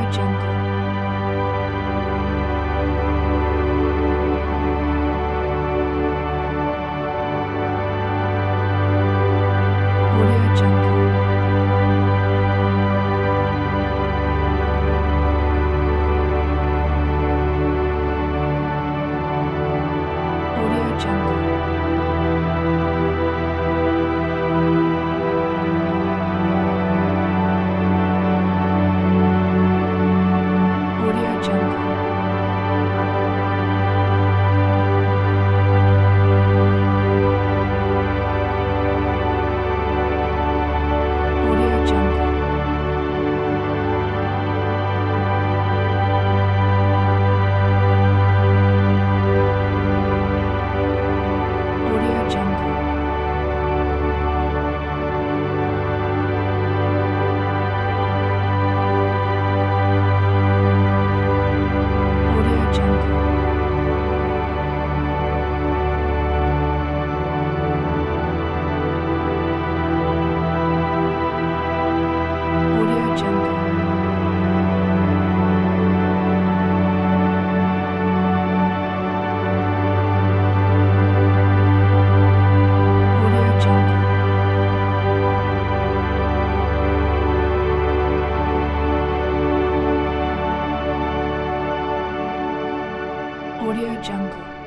Jungle. Audio Jungle. Audio Jungle. Audio Jungle. Audio Jungle. Audio Jungle. Audio Jungle. Audio Jungle. Audio Jungle. Audio Jungle.